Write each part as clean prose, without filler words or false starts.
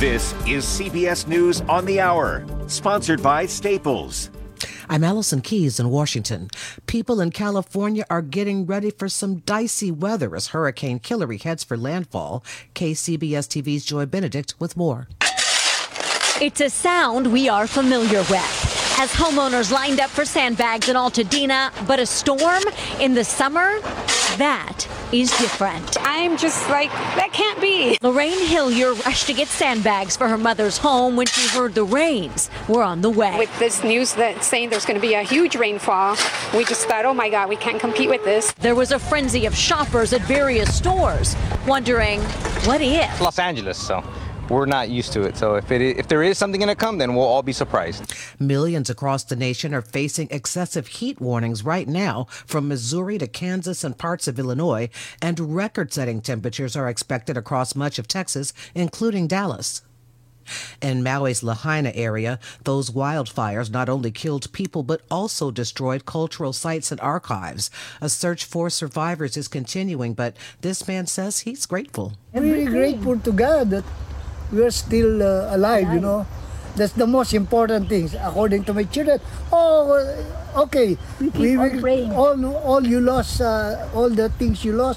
This is CBS News on the Hour, sponsored by Staples. I'm Allison Keyes in Washington. People in California are getting ready for some dicey weather as Hurricane Hillary heads for landfall. KCBS TV's Joy Benedict with more. It's a sound we are familiar with as homeowners lined up for sandbags in Altadena, but a storm in the summer, that is different. I'm just like, that can't be. Lorraine Hillier rushed to get sandbags for her mother's home when she heard the rains were on the way. With this news that's saying there's going to be a huge rainfall, we just thought, oh my God, we can't compete with this. There was a frenzy of shoppers at various stores wondering, what if? Los Angeles, so we're not used to it. So if there is something going to come, then we'll all be surprised. Millions across the nation are facing excessive heat warnings right now, from Missouri to Kansas and parts of Illinois, and record-setting temperatures are expected across much of Texas, including Dallas. In Maui's Lahaina area, those wildfires not only killed people but also destroyed cultural sites and archives. A search for survivors is continuing, but this man says he's grateful. I'm really grateful to God that we're still alive, you know. That's the most important thing, according to my children. Oh, okay. We will, all you lost, all the things you lost,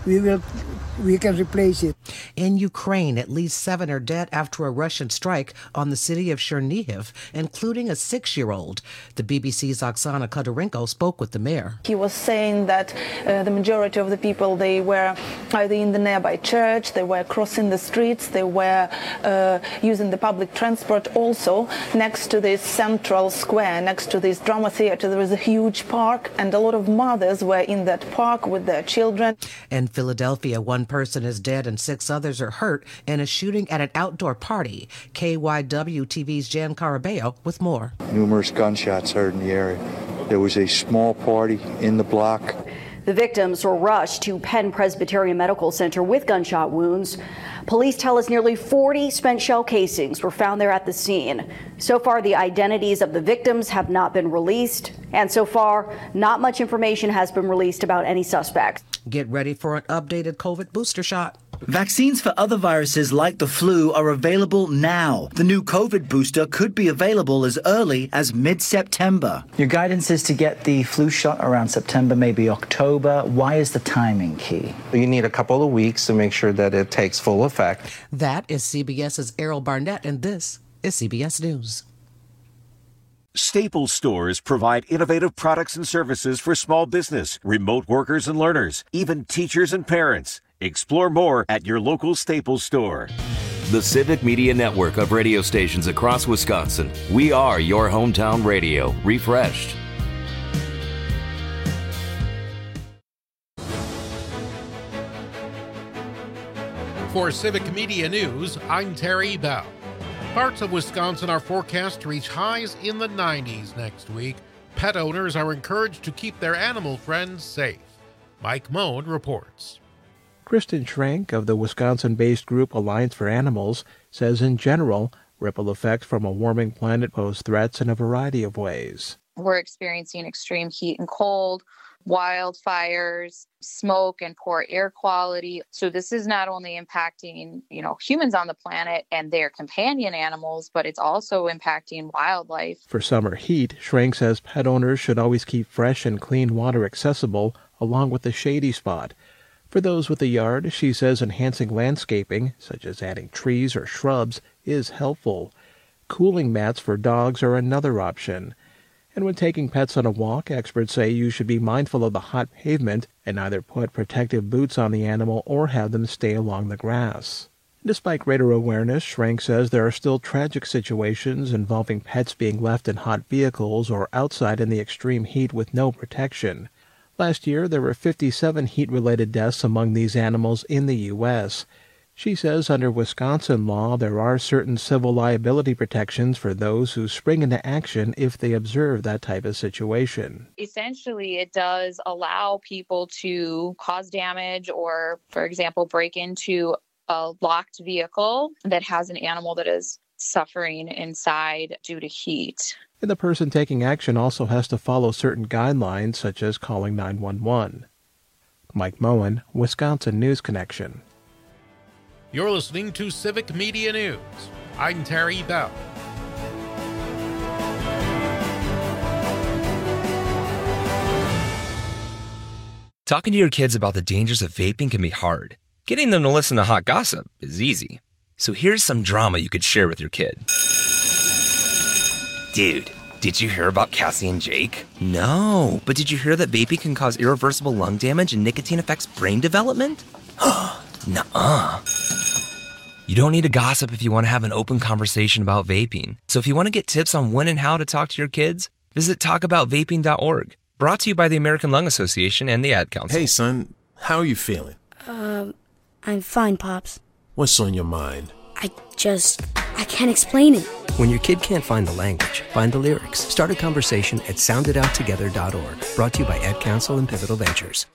we can replace it. In Ukraine, at least 7 are dead after a Russian strike on the city of Chernihiv, including a 6-year-old. The BBC's Oksana Kodorenko spoke with the mayor. He was saying that the majority of the people, they were either in the nearby church, they were crossing the streets, they were using the public transport. Also, next to this central square, next to this drama theater, there was a huge park, and a lot of mothers were in that park with their children. In Philadelphia, one person is dead and 6 others are hurt in a shooting at an outdoor party. KYW TV's Jan Carabeo with more. Numerous gunshots heard in the area. There was a small party in the block. The victims were rushed to Penn Presbyterian Medical Center with gunshot wounds. Police tell us nearly 40 spent shell casings were found there at the scene. So far, the identities of the victims have not been released, and so far, not much information has been released about any suspects. Get ready for an updated COVID booster shot. Vaccines for other viruses like the flu are available now. The new COVID booster could be available as early as mid-September. Your guidance is to get the flu shot around September, maybe October. Why is the timing key? You need a couple of weeks to make sure that it takes full effect. That is CBS's Errol Barnett, and this is CBS News. Staples stores provide innovative products and services for small business, remote workers and learners, even teachers and parents. Explore more at your local Staples store. The Civic Media Network of radio stations across Wisconsin. We are your hometown radio, refreshed. For Civic Media News, I'm Terry Bell. Parts of Wisconsin are forecast to reach highs in the 90s next week. Pet owners are encouraged to keep their animal friends safe. Mike Moen reports. Kristen Schrank of the Wisconsin-based group Alliance for Animals says in general, ripple effects from a warming planet pose threats in a variety of ways. We're experiencing extreme heat and cold, wildfires, smoke and poor air quality. So this is not only impacting, humans on the planet and their companion animals, but it's also impacting wildlife. For summer heat, Schrank says pet owners should always keep fresh and clean water accessible, along with a shady spot. For those with a yard, she says enhancing landscaping, such as adding trees or shrubs, is helpful. Cooling mats for dogs are another option. And when taking pets on a walk, experts say you should be mindful of the hot pavement and either put protective boots on the animal or have them stay along the grass. Despite greater awareness, Schrank says there are still tragic situations involving pets being left in hot vehicles or outside in the extreme heat with no protection. Last year, there were 57 heat-related deaths among these animals in the U.S. She says under Wisconsin law, there are certain civil liability protections for those who spring into action if they observe that type of situation. Essentially, it does allow people to cause damage or, for example, break into a locked vehicle that has an animal that is suffering inside due to heat. And the person taking action also has to follow certain guidelines, such as calling 911. Mike Moen, Wisconsin News Connection. You're listening to Civic Media News. I'm Terry Bell. Talking to your kids about the dangers of vaping can be hard. Getting them to listen to hot gossip is easy. So here's some drama you could share with your kid. Dude, did you hear about Cassie and Jake? No, but did you hear that vaping can cause irreversible lung damage and nicotine affects brain development? Nuh-uh. You don't need to gossip if you want to have an open conversation about vaping. So if you want to get tips on when and how to talk to your kids, visit talkaboutvaping.org. Brought to you by the American Lung Association and the Ad Council. Hey, son, how are you feeling? I'm fine, Pops. What's on your mind? I can't explain it. When your kid can't find the language, find the lyrics. Start a conversation at soundidouttogether.org. Brought to you by Ad Council and Pivotal Ventures.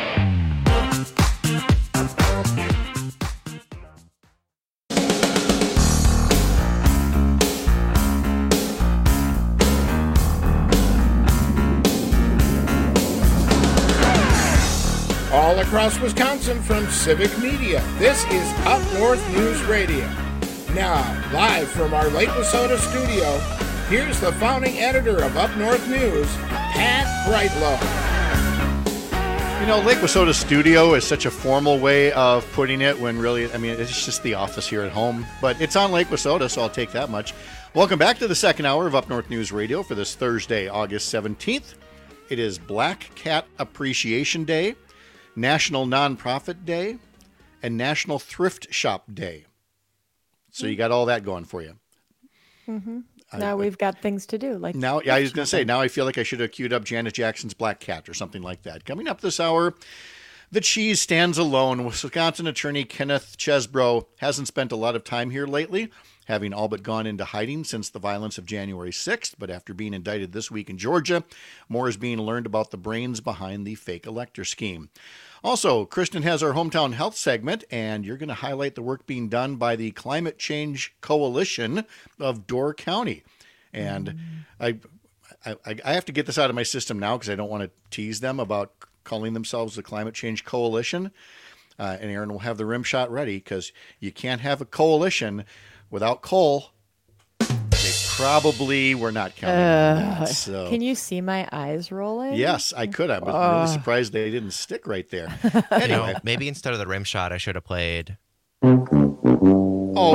All across Wisconsin from Civic Media, this is Up North News Radio. Now, live from our Lake Wissota studio, here's the founding editor of Up North News, Pat Brightlow. You know, Lake Wissota studio is such a formal way of putting it when really, I mean, it's just the office here at home. But it's on Lake Wissota, so I'll take that much. Welcome back to the second hour of Up North News Radio for this Thursday, August 17th. It is Black Cat Appreciation Day, National Nonprofit Day, and National Thrift Shop Day. So you got all that going for you. Mm-hmm. Now we've got things to do. Like now, yeah, I was going to say, now I feel like I should have queued up Janet Jackson's Black Cat or something like that. Coming up this hour, the cheese stands alone. Wisconsin attorney Kenneth Chesbro hasn't spent a lot of time here lately, having all but gone into hiding since the violence of January 6th. But after being indicted this week in Georgia, more is being learned about the brains behind the fake elector scheme. Also, Kristen has our Hometown Health segment, and you're going to highlight the work being done by the Climate Change Coalition of Door County. And I have to get this out of my system now because I don't want to tease them about calling themselves the Climate Change Coalition. And Aaron will have the rim shot ready because you can't have a coalition without coal. They probably were not counting on that. So. Can you see my eyes rolling? Yes, I could. I was really surprised they didn't stick right there. Anyway, you know, maybe instead of the rim shot, I should have played. Oh,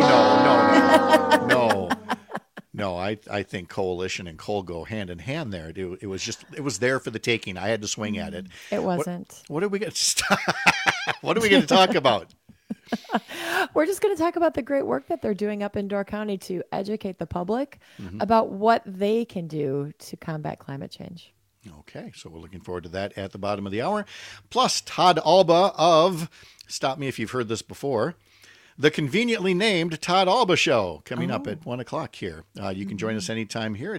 no. I think coalition and coal go hand in hand there. It was there for the taking. I had to swing at it. It wasn't. What are we going to What are we going to talk about? We're just going to talk about the great work that they're doing up in Door County to educate the public about what they can do to combat climate change. Okay, so we're looking forward to that at the bottom of the hour. Plus, Todd Alba of, stop me if you've heard this before, the conveniently named Todd Alba Show, coming up at 1 o'clock here. You can join us anytime here at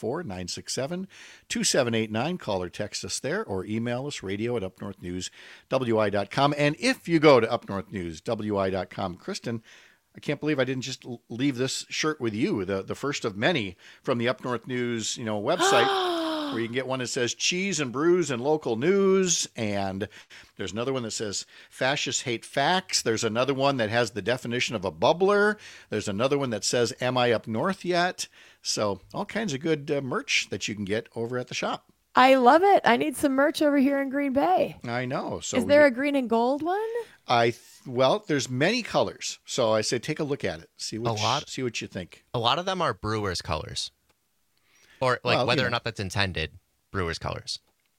844-967-2789. Call or text us there or email us, radio@upnorthnewswi.com. And if you go to upnorthnewswi.com, Kristen, I can't believe I didn't just leave this shirt with you, the first of many from the Up North News website. Where you can get one that says cheese and brews and local news. And there's another one that says fascists hate facts. There's another one that has the definition of a bubbler. There's another one that says, am I up north yet? So all kinds of good merch that you can get over at the shop. I love it. I need some merch over here in Green Bay. I know. So is there a green and gold one? Well, there's many colors. So I say, take a look at it. See what you think. A lot of them are Brewers colors. Or whether or not that's intended, Brewers colors.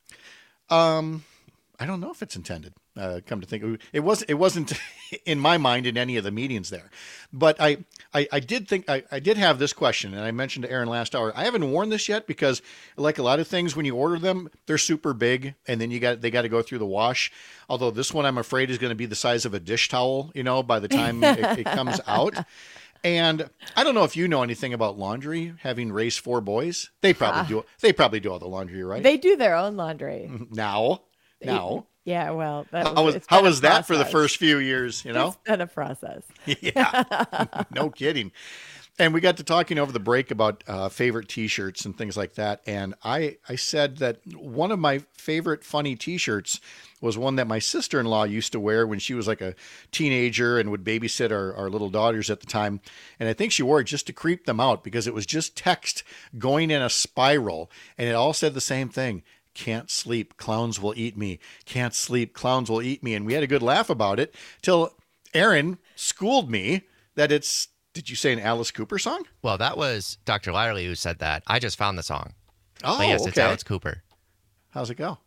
I don't know if it's intended. Come to think, it wasn't in my mind in any of the meetings there. But I did think I did have this question, and I mentioned to Aaron last hour. I haven't worn this yet because, like a lot of things, when you order them, they're super big, and then they got to go through the wash. Although this one, I'm afraid, is going to be the size of a dish towel. By the time it comes out. And I don't know if you know anything about laundry, having raised 4 boys. They probably do. They probably do all the laundry, right? They do their own laundry. Now. Yeah, well, how was that for the first few years, It's been a process. Yeah, no kidding. And we got to talking over the break about favorite T-shirts and things like that. And I said that one of my favorite funny T-shirts was one that my sister-in-law used to wear when she was like a teenager and would babysit our little daughters at the time. And I think she wore it just to creep them out because it was just text going in a spiral. And it all said the same thing. Can't sleep, clowns will eat me. Can't sleep, clowns will eat me. And we had a good laugh about it till Aaron schooled me that it's, did you say an Alice Cooper song? Well, that was Dr. Lyerly who said that. I just found the song. Oh, but yes, okay. It's Alice Cooper. How's it go?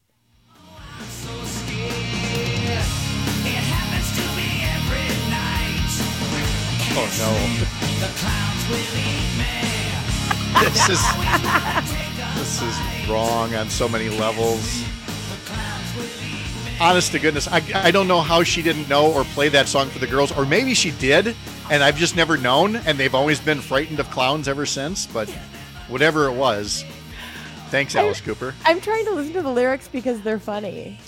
Oh, no. This is wrong on so many levels. Honest to goodness, I don't know how she didn't know or play that song for the girls, or maybe she did, and I've just never known, and they've always been frightened of clowns ever since, but whatever it was, thanks, Alice Cooper. I'm trying to listen to the lyrics because they're funny.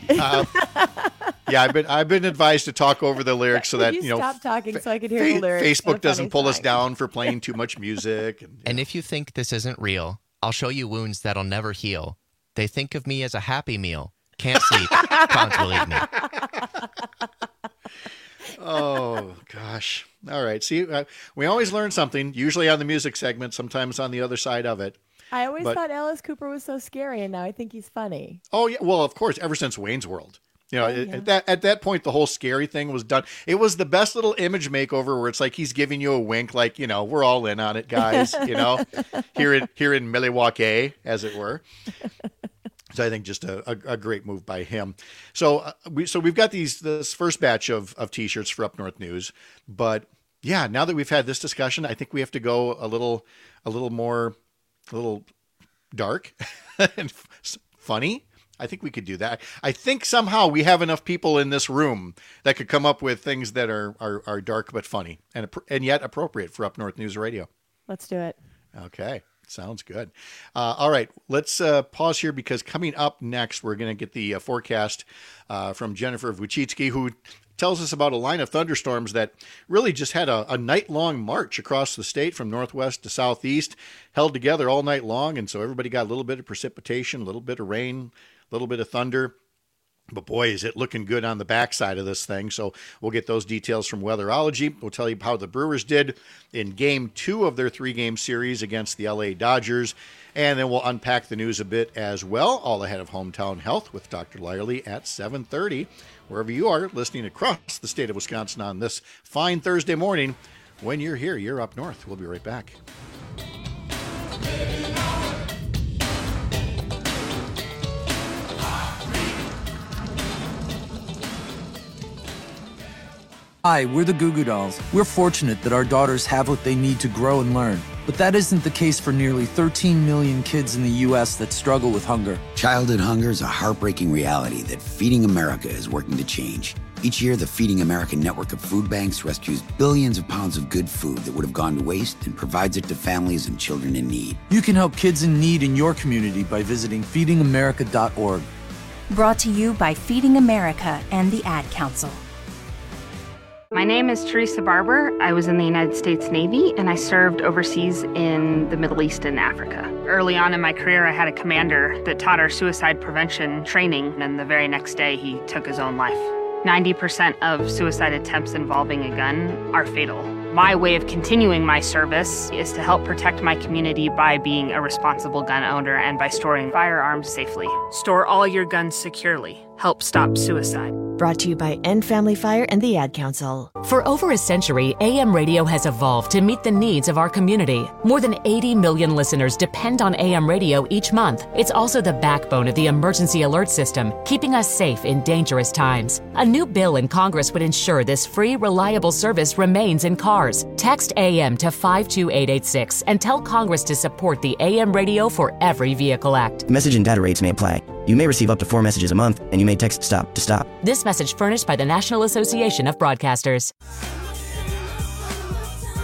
Yeah, I've been advised to talk over the lyrics so that, stop talking so I could hear the lyrics. Facebook doesn't pull us down for playing too much music. And if you think this isn't real, I'll show you wounds that'll never heal. They think of me as a happy meal. Can't sleep. Clowns will eat me. Oh, gosh. All right. See, we always learn something, usually on the music segment, sometimes on the other side of it. I always thought Alice Cooper was so scary, and now I think he's funny. Oh, yeah. Well, of course, ever since Wayne's World. At that point, the whole scary thing was done. It was the best little image makeover where it's like he's giving you a wink, like, we're all in on it, guys, here in Milwaukee, as it were. So I think just a great move by him. So we've got this first batch of T-shirts for Up North News, but yeah, now that we've had this discussion, I think we have to go a little dark and funny. I think we could do that. I think somehow we have enough people in this room that could come up with things that are dark but funny and yet appropriate for Up North News Radio. Let's do it. Okay. Sounds good. All right. Let's pause here because coming up next, we're going to get the forecast from Jennifer Wojcicki, who tells us about a line of thunderstorms that really just had a night-long march across the state from northwest to southeast, held together all night long. And so everybody got a little bit of precipitation, a little bit of rain, a little bit of thunder. But boy, is it looking good on the backside of this thing. So we'll get those details from Weatherology. We'll tell you how the Brewers did in Game 2 of their 3-game series against the LA Dodgers. And then we'll unpack the news a bit as well, all ahead of Hometown Health with Dr. Lyerly at 7:30. Wherever you are listening across the state of Wisconsin on this fine Thursday morning. When you're here, you're up north. We'll be right back. Hi, we're the Goo Goo Dolls. We're fortunate that our daughters have what they need to grow and learn. But that isn't the case for nearly 13 million kids in the U.S. that struggle with hunger. Childhood hunger is a heartbreaking reality that Feeding America is working to change. Each year, the Feeding America network of food banks rescues billions of pounds of good food that would have gone to waste and provides it to families and children in need. You can help kids in need in your community by visiting feedingamerica.org. Brought to you by Feeding America and the Ad Council. My name is Teresa Barber. I was in the United States Navy, and I served overseas in the Middle East and Africa. Early on in my career, I had a commander that taught our suicide prevention training, and the very next day, he took his own life. 90% of suicide attempts involving a gun are fatal. My way of continuing my service is to help protect my community by being a responsible gun owner and by storing firearms safely. Store all your guns securely. Help stop suicide. Brought to you by End Family Fire and the Ad Council. For over a century, AM radio has evolved to meet the needs of our community. More than 80 million listeners depend on AM radio each month. It's also the backbone of the emergency alert system, keeping us safe in dangerous times. A new bill in Congress would ensure this free, reliable service remains in cars. Text AM to 52886 and tell Congress to support the AM Radio for Every Vehicle Act. Message and data rates may apply. You may receive up to 4 messages a month, and you may text STOP to stop. This message furnished by the National Association of Broadcasters.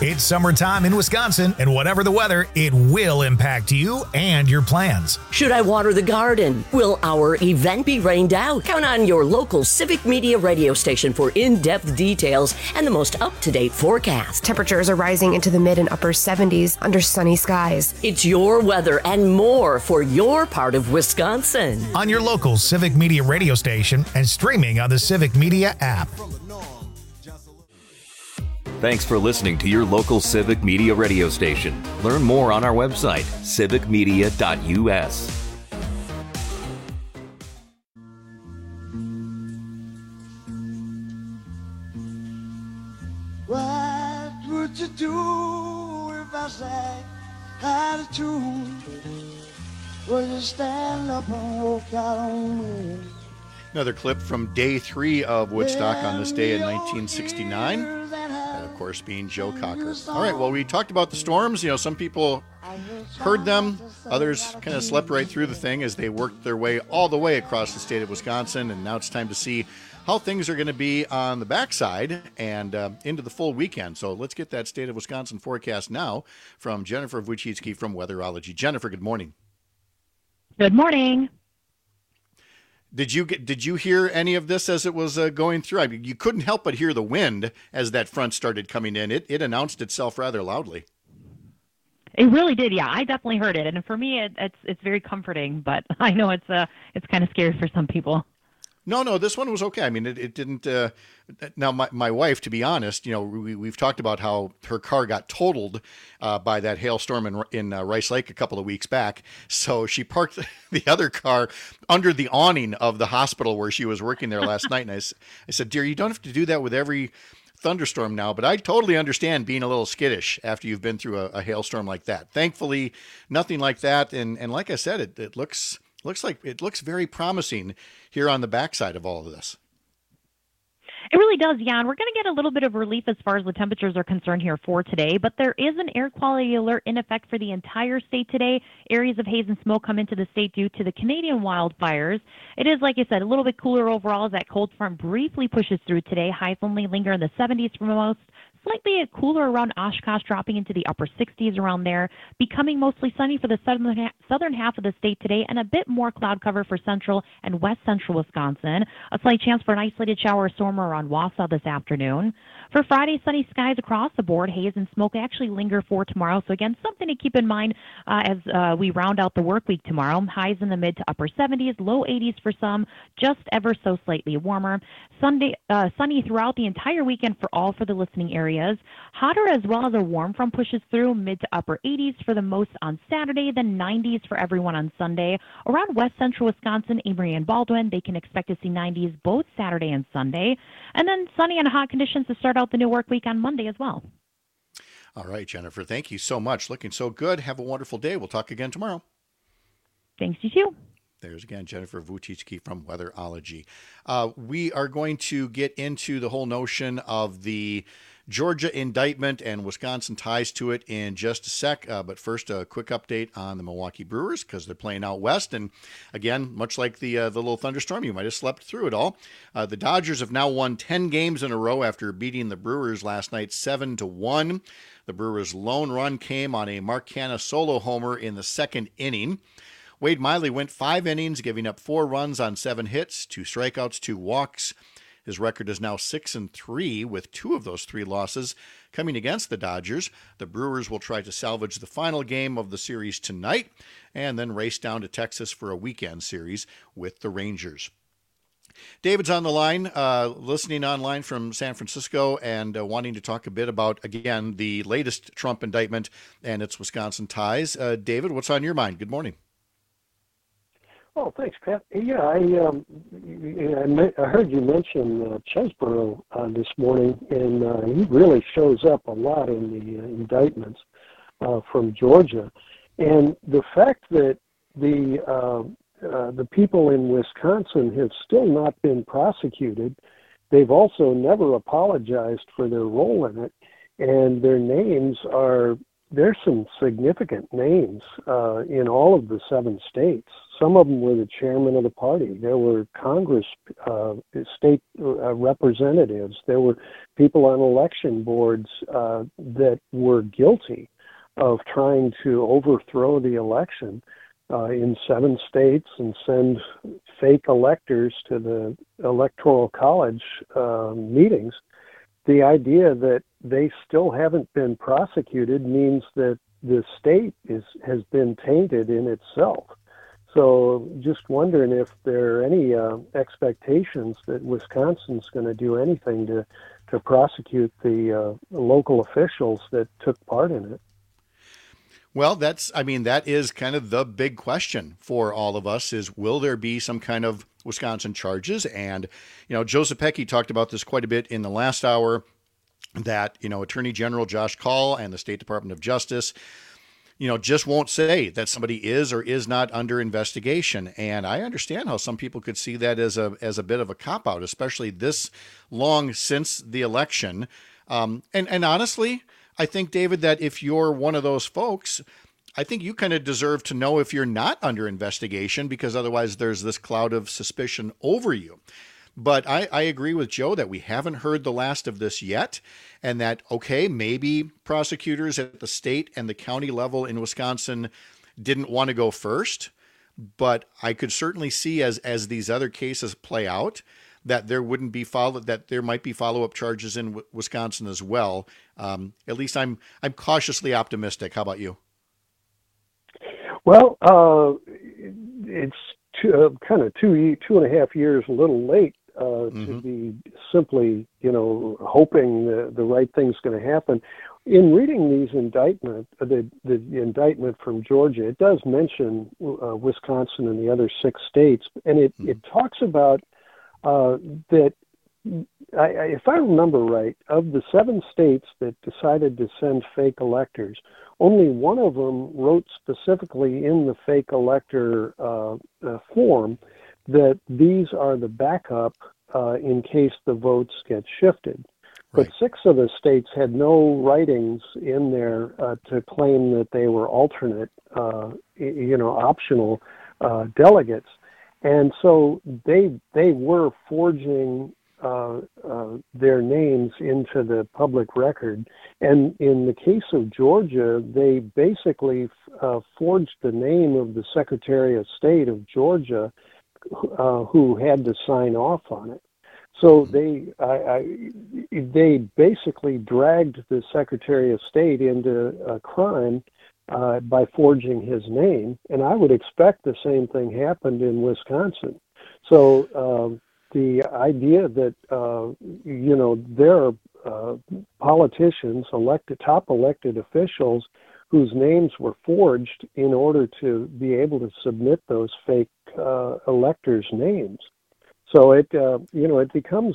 It's summertime in Wisconsin, and whatever the weather, it will impact you and your plans. Should I water the garden? Will our event be rained out? Count on your local Civic Media radio station for in-depth details and the most up-to-date forecast. Temperatures are rising into the mid and upper 70s under sunny skies. It's your weather and more for your part of Wisconsin. On your local Civic Media radio station and streaming on the Civic Media app. Thanks for listening to your local Civic Media radio station. Learn more on our website, civicmedia.us. What would you do if I sang out of tune? Would you stand up and walk out on me? Another clip from day 3 of Woodstock on this day in 1969. And of course, being Joe Cocker. All right, well, we talked about the storms. Some people heard them. Others kind of slept right through the thing as they worked their way all the way across the state of Wisconsin. And now it's time to see how things are going to be on the backside and into the full weekend. So let's get that state of Wisconsin forecast now from Jennifer Wojcicki from Weatherology. Jennifer, good morning. Good morning. Did you hear any of this as it was going through? I mean, you couldn't help but hear the wind as that front started coming in. It announced itself rather loudly. It really did, yeah. I definitely heard it, and for me, it's very comforting. But I know it's kind of scary for some people. No, this one was okay. I mean, it didn't. Now, my wife, to be honest, we've talked about how her car got totaled by that hailstorm in Rice Lake a couple of weeks back. So she parked the other car under the awning of the hospital where she was working there last night. And I said, dear, you don't have to do that with every thunderstorm now, but I totally understand being a little skittish after you've been through a hailstorm like that. Thankfully, nothing like that. And like I said, it looks very promising here on the backside of all of this. It really does, yeah. And we're going to get a little bit of relief as far as the temperatures are concerned here for today, but there is an air quality alert in effect for the entire state today. Areas of haze and smoke come into the state due to the Canadian wildfires. It is, like I said, a little bit cooler overall as that cold front briefly pushes through today. Highs only linger in the 70s for most. Slightly cooler around Oshkosh, dropping into the upper 60s around there, becoming mostly sunny for the southern half of the state today, and a bit more cloud cover for central and west central Wisconsin. A slight chance for an isolated shower or storm around Wausau this afternoon. For Friday, sunny skies across the board. Haze and smoke actually linger for tomorrow. So again, something to keep in mind as we round out the work week tomorrow. Highs in the mid to upper 70s, low 80s for some, just ever so slightly warmer. Sunday, sunny throughout the entire weekend for the listening areas. Hotter as well as a warm front pushes through, mid to upper 80s for the most on Saturday, then 90s for everyone on Sunday. Around west central Wisconsin, Amory and Baldwin, they can expect to see 90s both Saturday and Sunday. And then sunny and hot conditions to start out the new work week on Monday as well. All right, Jennifer, thank you so much. Looking so good. Have a wonderful day. We'll talk again tomorrow. Thanks, you too. There's again Jennifer Wojcicki from Weatherology. We are going to get into the whole notion of the Georgia indictment and Wisconsin ties to it in just a sec. But first, a quick update on the Milwaukee Brewers because they're playing out west. And again, much like the little thunderstorm, you might have slept through it all. The Dodgers have now won 10 games in a row after beating the Brewers last night 7-1. The Brewers' lone run came on a Mark Canha solo homer in the second inning. Wade Miley went 5 innings, giving up 4 runs on 7 hits, 2 strikeouts, 2 walks. His record is now 6-3, with 2 of those 3 losses coming against the Dodgers. The Brewers will try to salvage the final game of the series tonight and then race down to Texas for a weekend series with the Rangers. David's on the line, listening online from San Francisco and wanting to talk a bit about, again, the latest Trump indictment and its Wisconsin ties. David, what's on your mind? Good morning. Oh, thanks, Pat. Yeah, I heard you mention Chesbrough this morning, and he really shows up a lot in the indictments from Georgia. And the fact that the people in Wisconsin have still not been prosecuted, they've also never apologized for their role in it, and their names there's some significant names in all of the 7 states. some of them were the chairman of the party. There were Congress, state representatives. There were people on election boards that were guilty of trying to overthrow the election in 7 states and send fake electors to the Electoral College meetings. The idea that they still haven't been prosecuted means that the state has been tainted in itself. So just wondering if there are any expectations that Wisconsin's going to do anything to prosecute the local officials that took part in it. Well, that is kind of the big question for all of us is, will there be some kind of Wisconsin charges? And, Joe Zepecki talked about this quite a bit in the last hour, that, Attorney General Josh Kaul and the State Department of Justice, just won't say that somebody is or is not under investigation. And I understand how some people could see that as a bit of a cop-out, especially this long since the election. And honestly, I think, David, that if you're one of those folks, I think you kind of deserve to know if you're not under investigation, because otherwise there's this cloud of suspicion over you. But I agree with Joe that we haven't heard the last of this yet, and that, okay, maybe prosecutors at the state and the county level in Wisconsin didn't want to go first, but I could certainly see as these other cases play out that there might be follow-up charges in Wisconsin as well. At least I'm cautiously optimistic. How about you? Well, it's kind of 2.5 years a little late to be simply, hoping the right thing's going to happen. In reading these the indictment from Georgia, it does mention Wisconsin and the other 6 states, and it talks about that. If I remember right, of the 7 states that decided to send fake electors, only one of them wrote specifically in the fake elector form that these are the backup in case the votes get shifted. Right. But 6 of the states had no writings in there to claim that they were alternate, optional delegates. And so they were forging their names into the public record. And in the case of Georgia, they basically forged the name of the Secretary of State of Georgia, who had to sign off on it. So they basically dragged the Secretary of State into a crime by forging his name, and I would expect the same thing happened in Wisconsin. So the idea that there are politicians, top elected officials, whose names were forged in order to be able to submit those fake electors' names. So it becomes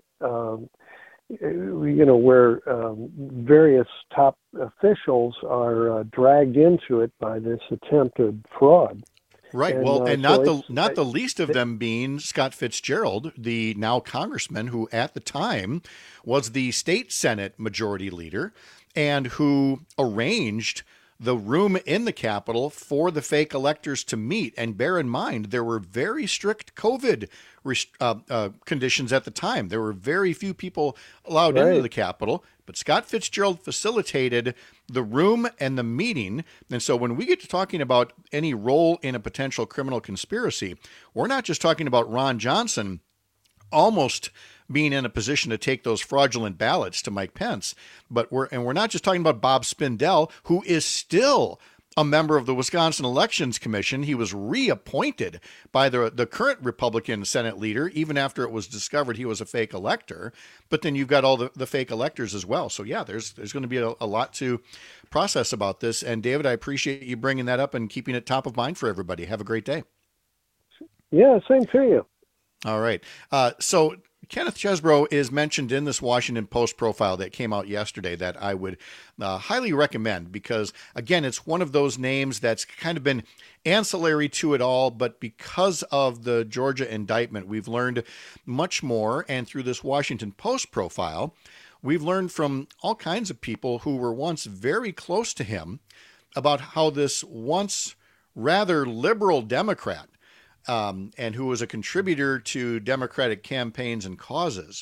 where various top officials are dragged into it by this attempted fraud. Right. And not the least of them being Scott Fitzgerald, the now congressman who at the time was the state Senate majority leader and who arranged the room in the Capitol for the fake electors to meet. And bear in mind, there were very strict COVID conditions at the time. There were very few people allowed into the Capitol, but Scott Fitzgerald facilitated the room and the meeting. And so when we get to talking about any role in a potential criminal conspiracy, we're not just talking about Ron Johnson almost being in a position to take those fraudulent ballots to Mike Pence, but we're not just talking about Bob Spindell, who is still a member of the Wisconsin Elections Commission. He was reappointed by the current Republican Senate leader, even after it was discovered he was a fake elector. But then you've got all the fake electors as well. So yeah, there's going to be a lot to process about this. And David, I appreciate you bringing that up and keeping it top of mind for everybody. Have a great day. Yeah, same to you. All right. So Kenneth Chesbro is mentioned in this Washington Post profile that came out yesterday that I would highly recommend because, again, it's one of those names that's kind of been ancillary to it all, but because of the Georgia indictment, we've learned much more. And through this Washington Post profile, we've learned from all kinds of people who were once very close to him about how this once rather liberal Democrat, and who was a contributor to Democratic campaigns and causes,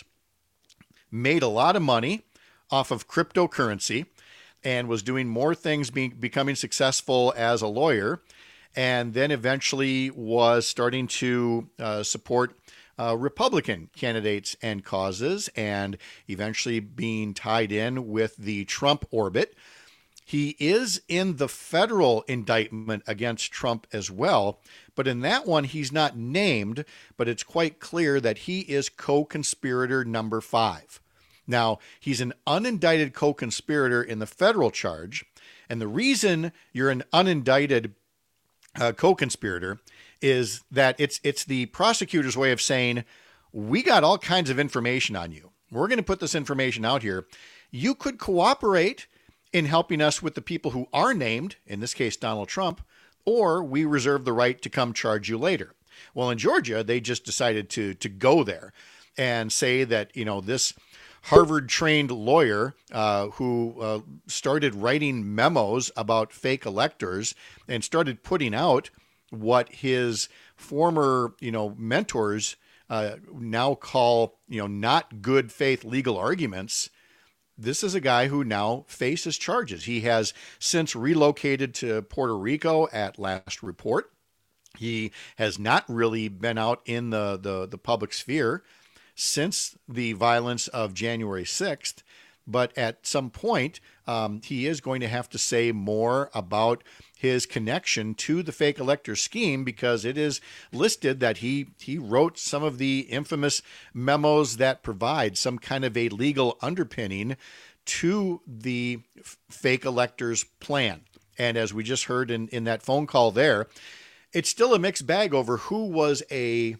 made a lot of money off of cryptocurrency and was doing more things, becoming successful as a lawyer, and then eventually was starting to support Republican candidates and causes, and eventually being tied in with the Trump orbit. He is in the federal indictment against Trump as well, but in that one he's not named, but it's quite clear that he is co-conspirator number 5. Now, he's an unindicted co-conspirator in the federal charge, and the reason you're an unindicted co-conspirator is that it's the prosecutor's way of saying, we got all kinds of information on you. We're going to put this information out here. You could cooperate in helping us with the people who are named, in this case Donald Trump, or we reserve the right to come charge you later. Well, in Georgia, they just decided to go there and say that, this Harvard-trained lawyer who started writing memos about fake electors and started putting out what his former, mentors now call, not good faith legal arguments. This is a guy who now faces charges. He has since relocated to Puerto Rico at last report. He has not really been out in the public sphere since the violence of January 6th, but at some point, he is going to have to say more about his connection to the fake elector scheme, because it is listed that he wrote some of the infamous memos that provide some kind of a legal underpinning to the fake electors plan. And as we just heard in that phone call there, it's still a mixed bag over who was a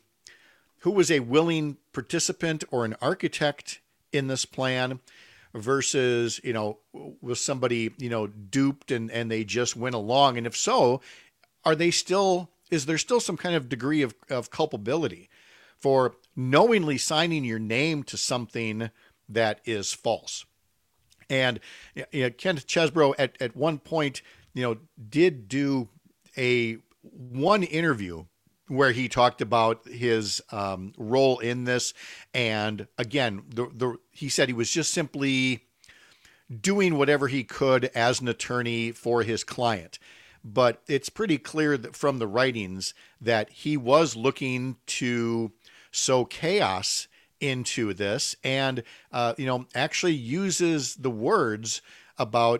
willing participant or an architect in this plan versus, was somebody, duped and they just went along. And if so, is there still some kind of degree of culpability for knowingly signing your name to something that is false? And Kenneth Chesebro at one point, did do one interview where he talked about his role in this. And again, he said he was just simply doing whatever he could as an attorney for his client. But it's pretty clear that from the writings that he was looking to sow chaos into this, and actually uses the words about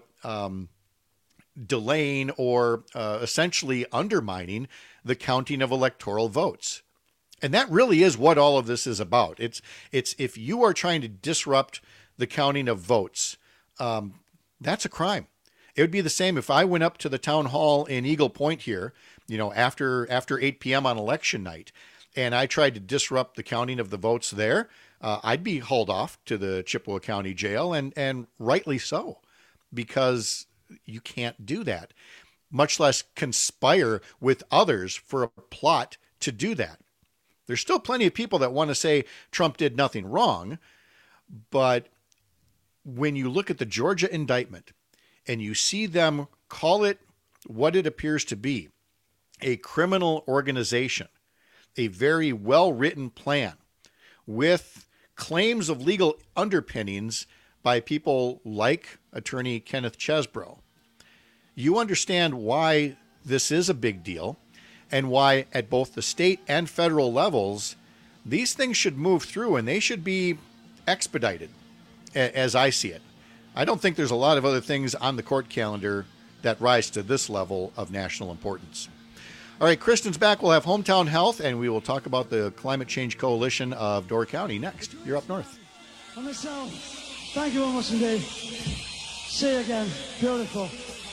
delaying or essentially undermining the counting of electoral votes. And that really is what all of this is about. It's if you are trying to disrupt the counting of votes, that's a crime. It would be the same if I went up to the town hall in Eagle Point here, after 8 p.m. on election night, and I tried to disrupt the counting of the votes there. I'd be hauled off to the Chippewa County Jail, and rightly so, because you can't do that, much less conspire with others for a plot to do that. There's still plenty of people that want to say Trump did nothing wrong, but when you look at the Georgia indictment and you see them call it what it appears to be, a criminal organization, a very well-written plan with claims of legal underpinnings by people like attorney Kenneth Chesebro, you understand why this is a big deal and why at both the state and federal levels, these things should move through and they should be expedited, as I see it. I don't think there's a lot of other things on the court calendar that rise to this level of national importance. All right, Kristen's back. We'll have Hometown Health, and we will talk about the Climate Change Coalition of Door County next. You're up north. On myself, thank you very much indeed. See you again. Beautiful.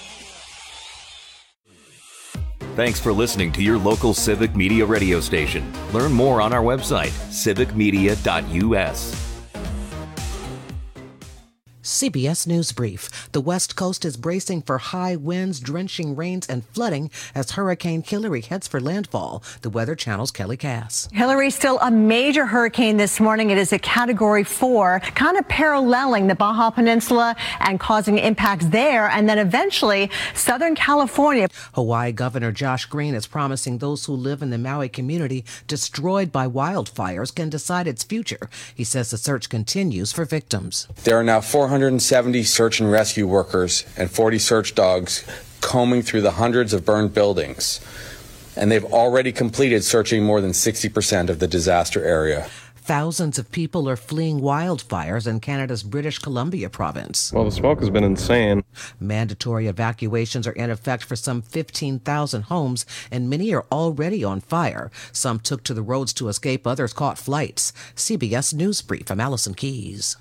Thanks for listening to your local Civic Media radio station. Learn more on our website, civicmedia.us. CBS News Brief. The West Coast is bracing for high winds, drenching rains, and flooding as Hurricane Hilary heads for landfall. The Weather Channel's Kelly Cass. Hilary's still a major hurricane this morning. It is a Category 4, kind of paralleling the Baja Peninsula and causing impacts there, and then eventually Southern California. Hawaii Governor Josh Green is promising those who live in the Maui community destroyed by wildfires can decide its future. He says the search continues for victims. There are now 470 search and rescue workers and 40 search dogs combing through the hundreds of burned buildings. And they've already completed searching more than 60% of the disaster area. Thousands of people are fleeing wildfires in Canada's British Columbia province. Well, the smoke has been insane. Mandatory evacuations are in effect for some 15,000 homes, and many are already on fire. Some took to the roads to escape, others caught flights. CBS News Brief, I'm Allison Keyes.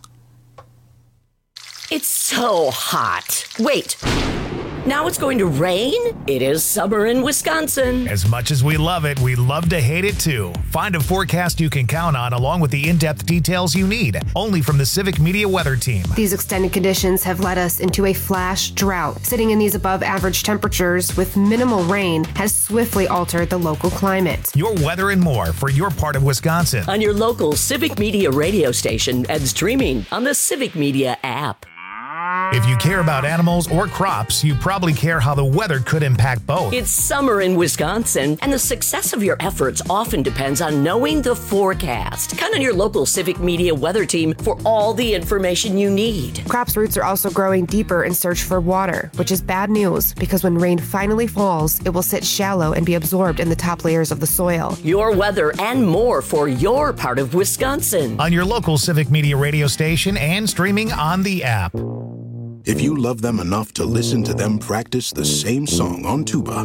It's so hot. Wait. Now it's going to rain? It is summer in Wisconsin. As much as we love it, we love to hate it too. Find a forecast you can count on along with the in-depth details you need. Only from the Civic Media Weather Team. These extended conditions have led us into a flash drought. Sitting in these above average temperatures with minimal rain has swiftly altered the local climate. Your weather and more for your part of Wisconsin. On your local Civic Media radio station and streaming on the Civic Media app. If you care about animals or crops, you probably care how the weather could impact both. It's summer in Wisconsin, and the success of your efforts often depends on knowing the forecast. Count on your local Civic Media Weather Team for all the information you need. Crops' roots are also growing deeper in search for water, which is bad news because when rain finally falls, it will sit shallow and be absorbed in the top layers of the soil. Your weather and more for your part of Wisconsin. On your local Civic Media radio station and streaming on the app. If you love them enough to listen to them practice the same song on tuba,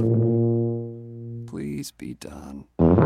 please be done.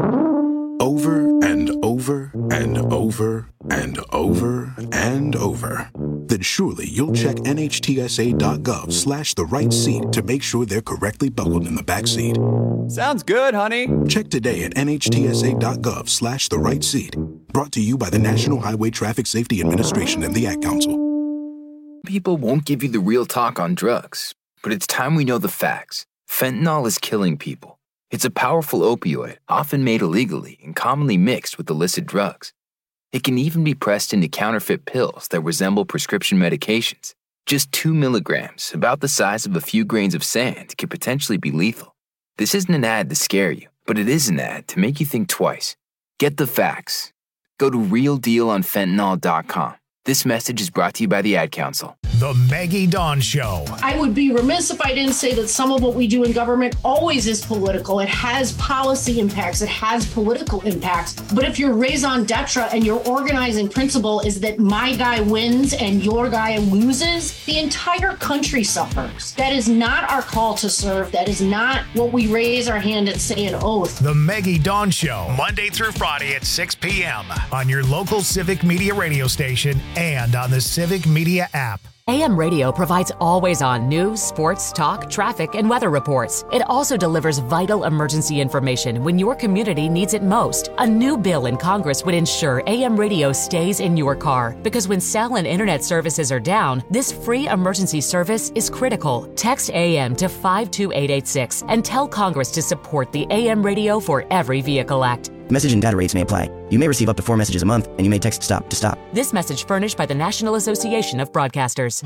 Over and over and over and over and over, then surely you'll check NHTSA.gov/the right seat to make sure they're correctly buckled in the back seat. Sounds good, honey. Check today at NHTSA.gov/the right seat. Brought to you by the National Highway Traffic Safety Administration and the Ad Council. People won't give you the real talk on drugs, but it's time we know the facts. Fentanyl is killing people. It's a powerful opioid, often made illegally and commonly mixed with illicit drugs. It can even be pressed into counterfeit pills that resemble prescription medications. Just 2 milligrams, about the size of a few grains of sand, can potentially be lethal. This isn't an ad to scare you, but it is an ad to make you think twice. Get the facts. Go to realdealonfentanyl.com. This message is brought to you by the Ad Council. The Maggie Dawn Show. I would be remiss if I didn't say that some of what we do in government always is political. It has policy impacts. It has political impacts. But if your raison d'etre and your organizing principle is that my guy wins and your guy loses, the entire country suffers. That is not our call to serve. That is not what we raise our hand and say an oath. The Maggie Dawn Show, Monday through Friday at 6 p.m. on your local Civic Media radio station and on the Civic Media app. AM radio provides always-on news, sports, talk, traffic, and weather reports. It also delivers vital emergency information when your community needs it most. A new bill in Congress would ensure AM radio stays in your car because when cell and internet services are down, this free emergency service is critical. Text AM to 52886 and tell Congress to support the AM Radio for Every Vehicle Act. Message and data rates may apply. You may receive up to 4 messages a month, and you may text STOP to stop. This message furnished by the National Association of Broadcasters.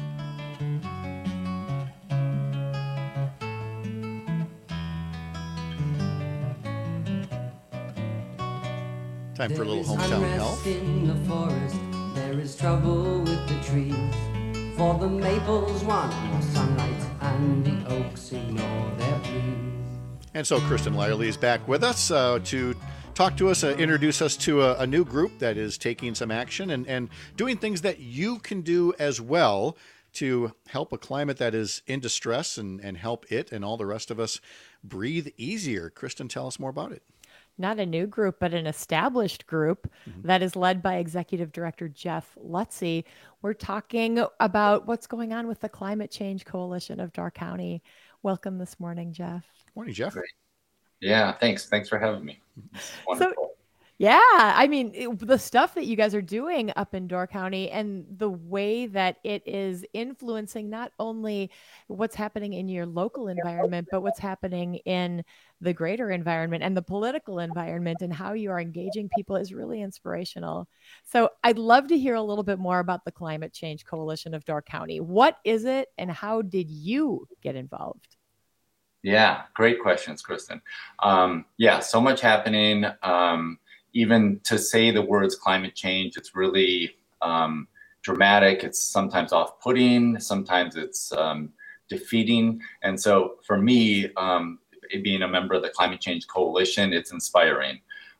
Time for a little hometown health. In the forest, there is trouble with the trees. For the maples want more sunlight, and the oaks ignore their pleas. And so Kristen Lyerly is back with us to talk to us, introduce us to a new group that is taking some action and doing things that you can do as well to help a climate that is in distress and help it and all the rest of us breathe easier. Kristen, tell us more about it. Not a new group, but an established group that is led by Executive Director Jeff Lutze. We're talking about what's going on with the Climate Change Coalition of Door County. Welcome this morning, Jeff. Morning, Jeff. Yeah, thanks. Thanks for having me. Wonderful. Yeah, I mean, the stuff that you guys are doing up in Door County and the way that it is influencing not only what's happening in your local environment, but what's happening in the greater environment and the political environment, and how you are engaging people is really inspirational. So I'd love to hear a little bit more about the Climate Change Coalition of Door County. What is it, and how did you get involved? Yeah, great questions, Kristen. So much happening. Even to say the words climate change, it's really dramatic. It's sometimes off-putting, sometimes it's defeating. And so for me, being a member of the Climate Change Coalition, it's inspiring.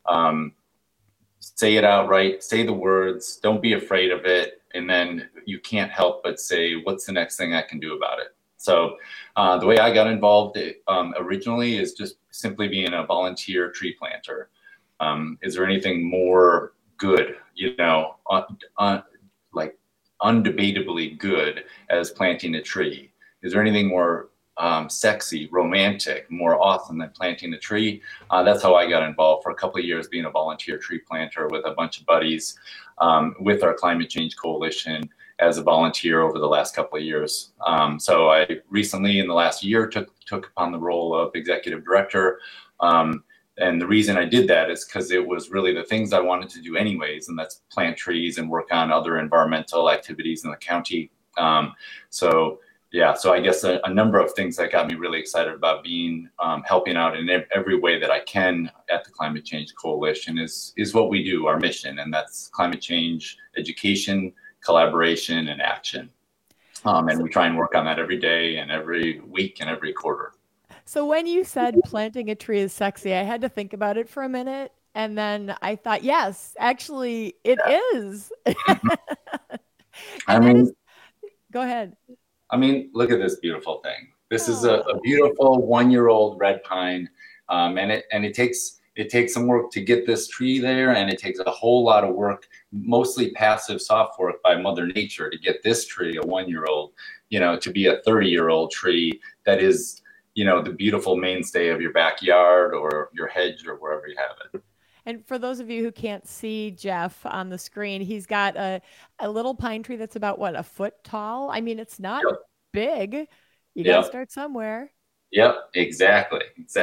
Say it outright, say the words, don't be afraid of it. And then you can't help but say, what's the next thing I can do about it? So the way I got involved originally is just simply being a volunteer tree planter. Is there anything more good, like undebatably good as planting a tree? Is there anything more sexy, romantic, more awesome than planting a tree? That's how I got involved for a couple of years, being a volunteer tree planter with a bunch of buddies with our Climate Change Coalition as a volunteer over the last couple of years. So I recently, in the last year, took upon the role of executive director. And the reason I did that is because it was really the things I wanted to do anyways, and that's plant trees and work on other environmental activities in the county. So I guess a number of things that got me really excited about being helping out in every way that I can at the Climate Change Coalition is what we do, our mission, and that's climate change education, collaboration, and action. And we try and work on that every day and every week and every quarter. So when you said planting a tree is sexy, I had to think about it for a minute. And then I thought, yes, actually it is. Go ahead. I mean, look at this beautiful thing. This is a beautiful 1-year-old red pine. And it takes some work to get this tree there. And it takes a whole lot of work, mostly passive soft work by Mother Nature to get this tree, a 1-year-old, to be a 30-year-old tree that is, the beautiful mainstay of your backyard or your hedge or wherever you have it. And for those of you who can't see Jeff on the screen, he's got a little pine tree that's about, a foot tall? I mean, it's not big. You got to start somewhere. Yep, exactly.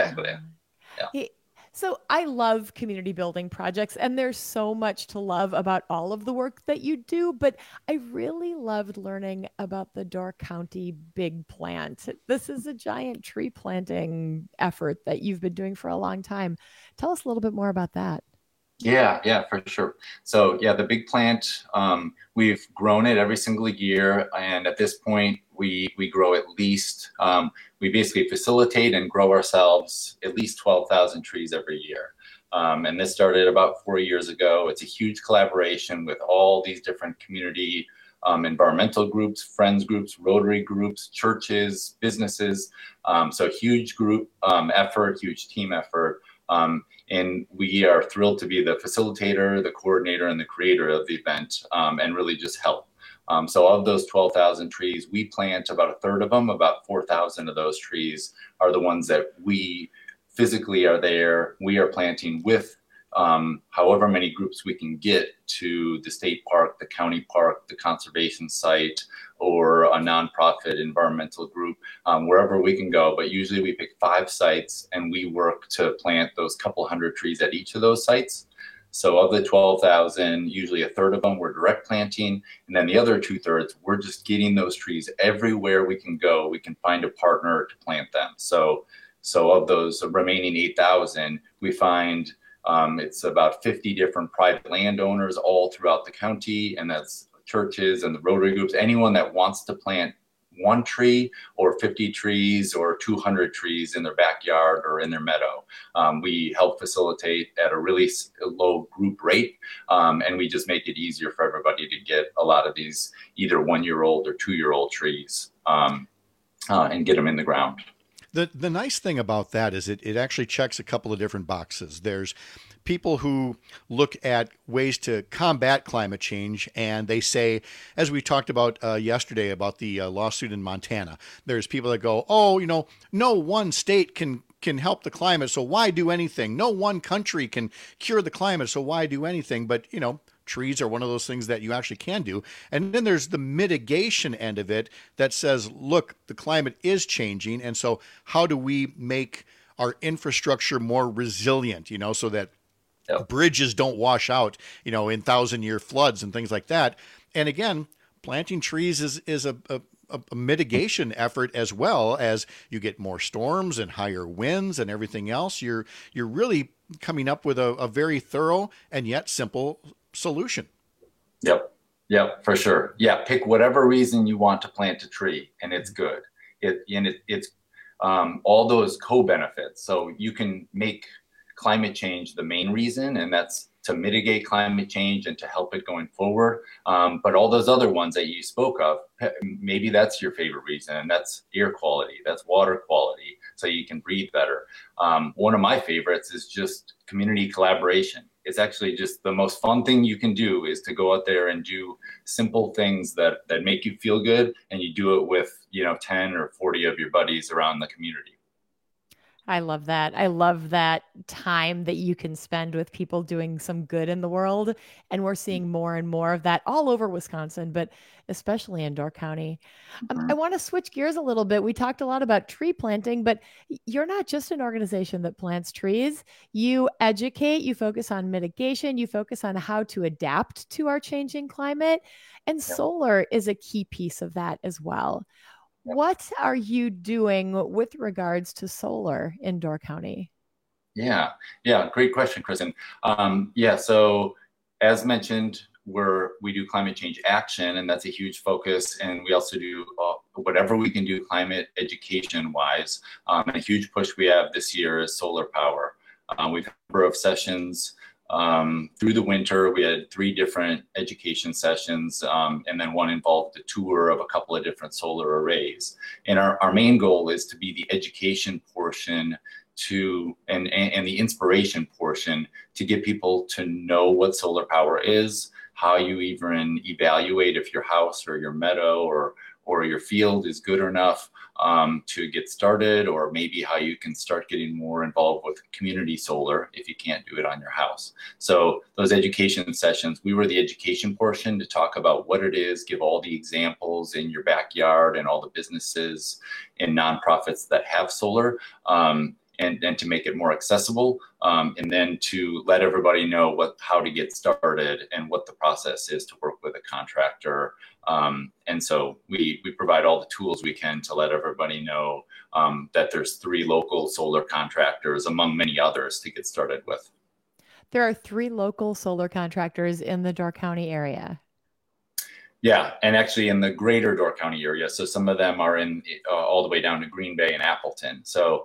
Yeah. So I love community building projects, and there's so much to love about all of the work that you do, but I really loved learning about the Door County Big Plant. This is a giant tree planting effort that you've been doing for a long time. Tell us a little bit more about that. Yeah, for sure. So the Big Plant, we've grown it every single year. And at this point, we grow at least, we basically facilitate and grow ourselves at least 12,000 trees every year. And this started about 4 years ago. It's a huge collaboration with all these different community environmental groups, friends groups, Rotary groups, churches, businesses. So huge group effort, huge team effort. And we are thrilled to be the facilitator, the coordinator, and the creator of the event, and really just help. So of those 12,000 trees, we plant about a third of them. About 4,000 of those trees are the ones that we physically are there. We are planting with however many groups we can get to the state park, the county park, the conservation site, or a nonprofit environmental group, wherever we can go. But usually we pick 5 sites and we work to plant those couple hundred trees at each of those sites. So of the 12,000, usually a third of them we're direct planting. And then the other 2/3, we're just getting those trees everywhere we can go. We can find a partner to plant them. So of those remaining 8,000, we find it's about 50 different private landowners all throughout the county, and that's churches and the Rotary groups, anyone that wants to plant 1 tree or 50 trees or 200 trees in their backyard or in their meadow. We help facilitate at a really low group rate, and we just make it easier for everybody to get a lot of these either 1-year-old or 2-year-old trees and get them in the ground. The nice thing about that is it actually checks a couple of different boxes. There's people who look at ways to combat climate change, and they say, as we talked about yesterday about the lawsuit in Montana, there's people that go, no one state can can help the climate, so why do anything? No one country can cure the climate, so why do anything? But, trees are one of those things that you actually can do. And then there's the mitigation end of it that says, look, the climate is changing. And so how do we make our infrastructure more resilient, so that bridges don't wash out, in 1,000-year floods and things like that. And again, planting trees is a mitigation effort, as well as you get more storms and higher winds and everything else. You're really coming up with a very thorough and yet simple solution. Yep, for sure. Yeah, pick whatever reason you want to plant a tree, and it's good. It's all those co-benefits. So you can make climate change the main reason, and that's to mitigate climate change and to help it going forward. But all those other ones that you spoke of, maybe that's your favorite reason, and that's air quality, that's water quality, so you can breathe better. One of my favorites is just community collaboration. It's actually just the most fun thing you can do, is to go out there and do simple things that make you feel good, and you do it with 10 or 40 of your buddies around the community. I love that. I love that time that you can spend with people doing some good in the world. And we're seeing more and more of that all over Wisconsin, but especially in Door County. I want to switch gears a little bit. We talked a lot about tree planting, but you're not just an organization that plants trees. You educate, you focus on mitigation, you focus on how to adapt to our changing climate. And solar is a key piece of that as well. What are you doing with regards to solar in Door County? Yeah, great question, Kristen. So as mentioned, we do climate change action, and that's a huge focus. And we also do whatever we can do climate education wise. And a huge push we have this year is solar power. We've had a number of sessions through the winter. We had 3 different education sessions, and then one involved a tour of a couple of different solar arrays. And our main goal is to be the education portion and the inspiration portion to get people to know what solar power is, how you even evaluate if your house or your meadow or your field is good enough to get started, or maybe how you can start getting more involved with community solar if you can't do it on your house. So those education sessions, we were the education portion to talk about what it is, give all the examples in your backyard and all the businesses and nonprofits that have solar, and to make it more accessible, and then to let everybody know how to get started and what the process is to work with a contractor. And so we provide all the tools we can to let everybody know that there's 3 local solar contractors among many others to get started with. There are 3 local solar contractors in the Door County area. Yeah, and actually in the greater Door County area. So some of them are in all the way down to Green Bay and Appleton. So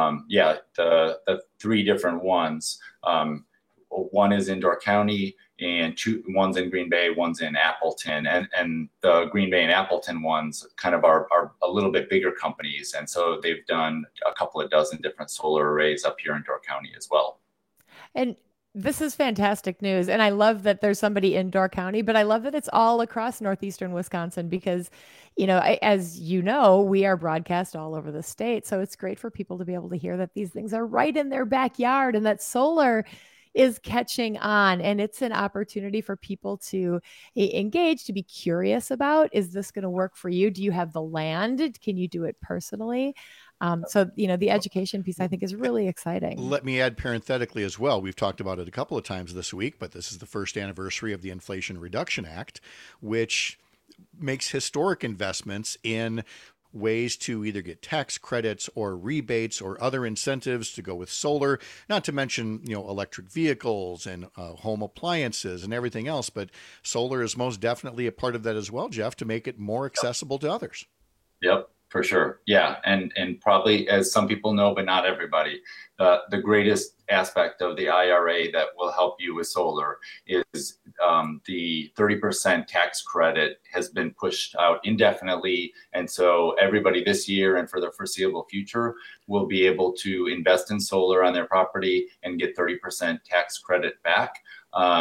the 3 different ones. One is in Door County, and one's in Green Bay, one's in Appleton, and the Green Bay and Appleton ones kind of are a little bit bigger companies, and so they've done a couple of dozen different solar arrays up here in Door County as well. And this is fantastic news. And I love that there's somebody in Door County, but I love that it's all across northeastern Wisconsin because, as you know, we are broadcast all over the state. So it's great for people to be able to hear that these things are right in their backyard and that solar is catching on. And it's an opportunity for people to engage, to be curious about, is this going to work for you? Do you have the land? Can you do it personally? So, the education piece, I think, is really exciting. Let me add parenthetically as well. We've talked about it a couple of times this week, but this is the first anniversary of the Inflation Reduction Act, which makes historic investments in ways to either get tax credits or rebates or other incentives to go with solar, not to mention, electric vehicles and home appliances and everything else. But solar is most definitely a part of that as well, Jeff, to make it more accessible to others. Yep. For sure. Yeah. And probably, as some people know, but not everybody, the greatest aspect of the IRA that will help you with solar is the 30% tax credit has been pushed out indefinitely. And so everybody this year and for the foreseeable future will be able to invest in solar on their property and get 30% tax credit back.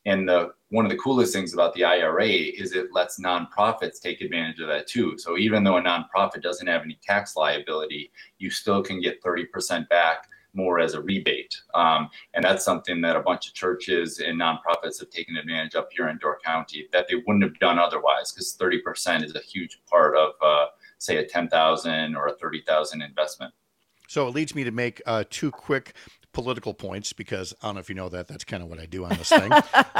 And one of the coolest things about the IRA is it lets nonprofits take advantage of that too. So even though a nonprofit doesn't have any tax liability, you still can get 30% back more as a rebate. And that's something that a bunch of churches and nonprofits have taken advantage of here in Door County that they wouldn't have done otherwise, because 30% is a huge part of, say, a $10,000 or a $30,000 investment. So it leads me to make 2 quick political points, because I don't know if you know that that's kind of what I do on this thing.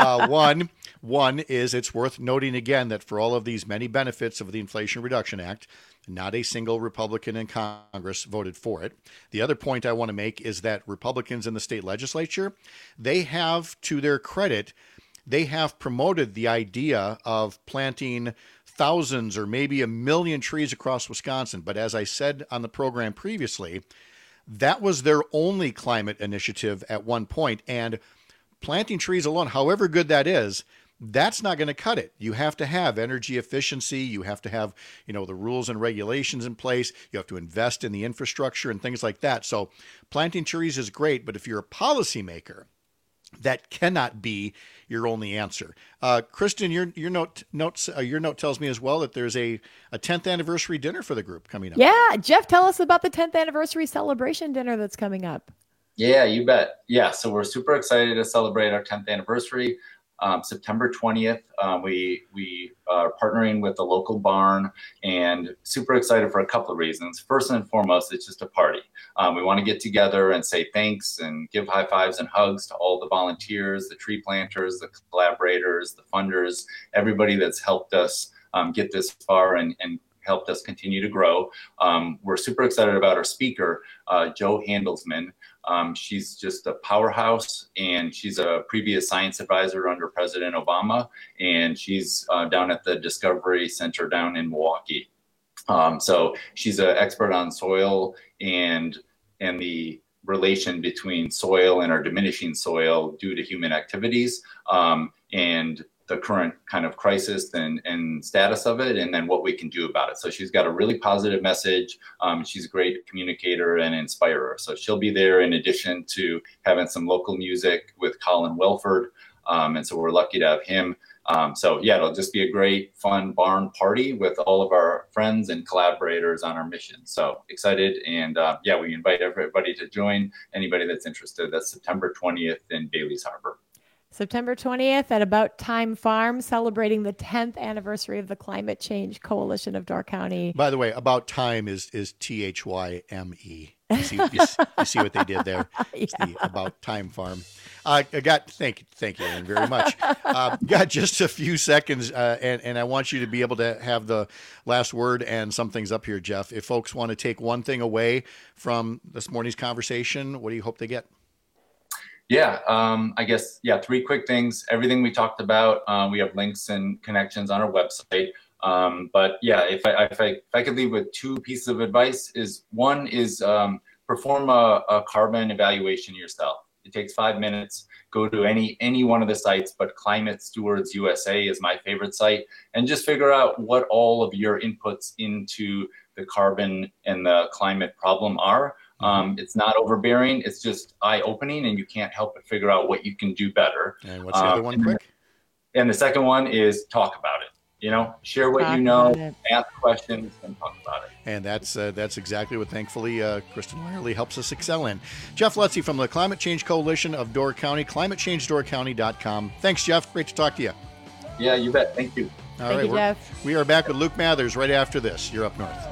One is it's worth noting again that for all of these many benefits of the Inflation Reduction Act, not a single Republican in Congress voted for it. The other point I want to make is that Republicans in the state legislature, they have, to their credit, they have promoted the idea of planting thousands or maybe 1 million trees across Wisconsin. But as I said on the program previously, that was their only climate initiative at one point. And planting trees alone, however good that is, that's not going to cut it. You have to have energy efficiency. You have to have, the rules and regulations in place. You have to invest in the infrastructure and things like that. So planting trees is great, but if you're a policymaker, that cannot be your only answer. Kristen, your note tells me as well that there's a 10th anniversary dinner for the group coming up. Yeah, Jeff, tell us about the 10th anniversary celebration dinner that's coming up. Yeah, you bet. Yeah, so we're super excited to celebrate our 10th anniversary. September 20th, we are partnering with the local barn, and super excited for a couple of reasons. First and foremost, it's just a party. We want to get together and say thanks and give high fives and hugs to all the volunteers, the tree planters, the collaborators, the funders, everybody that's helped us get this far and helped us continue to grow. We're super excited about our speaker, Jo Handelsman. She's just a powerhouse, and she's a previous science advisor under President Obama, and she's down at the Discovery Center down in Milwaukee. So she's an expert on soil and the relation between soil and our diminishing soil due to human activities, and the current kind of crisis and status of it, and then what we can do about it. So she's got a really positive message. She's a great communicator and inspirer. So she'll be there in addition to having some local music with Colin Welford. And so we're lucky to have him. So yeah, it'll just be a great, fun barn party with all of our friends and collaborators on our mission. So excited. And yeah, we invite everybody to join, anybody that's interested. That's September 20th in Bailey's Harbor. September 20th at About Time Farm, celebrating the 10th anniversary of the Climate Change Coalition of Door County. By the way, About Time is THYME. You see what they did there? Yeah. It's the About Time Farm. Thank you, Aaron, very much. Got just a few seconds, and I want you to be able to have the last word and some things up here, Jeff. If folks want to take one thing away from this morning's conversation, what do you hope they get? Yeah, I guess, 3 quick things. Everything we talked about, we have links and connections on our website. But yeah, if I could leave with 2 pieces of advice, one is perform a carbon evaluation yourself. It takes 5 minutes. Go to any one of the sites, but Climate Stewards USA is my favorite site, and just figure out what all of your inputs into the carbon and the climate problem are. It's not overbearing. It's just eye-opening, and you can't help but figure out what you can do better. And what's the other one, quick? And the second one is talk about it. Share what you know, ask questions, and talk about it. And that's exactly what, thankfully, Kristen Lyerly helps us excel in. Jeff Lutze from the Climate Change Coalition of Door County, climatechangedoorcounty.com. Thanks, Jeff. Great to talk to you. Yeah, you bet. Thank you. Thank you, Jeff. We are back with Luke Mathers right after this. You're Up North.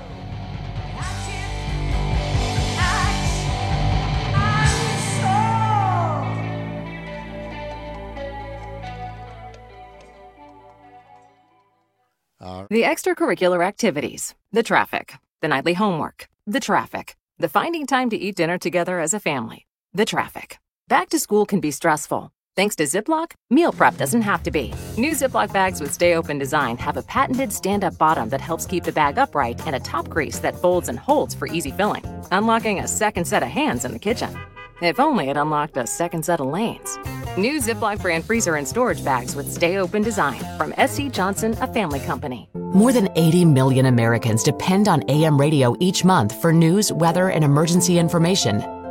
The extracurricular activities, the traffic, the nightly homework, the traffic, the finding time to eat dinner together as a family, the traffic. Back to school can be stressful. Thanks to Ziploc, meal prep doesn't have to be. New Ziploc bags with Stay Open design have a patented stand-up bottom that helps keep the bag upright and a top crease that folds and holds for easy filling, unlocking a second set of hands in the kitchen. If only it unlocked a second set of lanes. New Ziploc brand freezer and storage bags with Stay Open design from SC Johnson, a family company. More than 80 million Americans depend on AM radio each month for news, weather, and emergency information.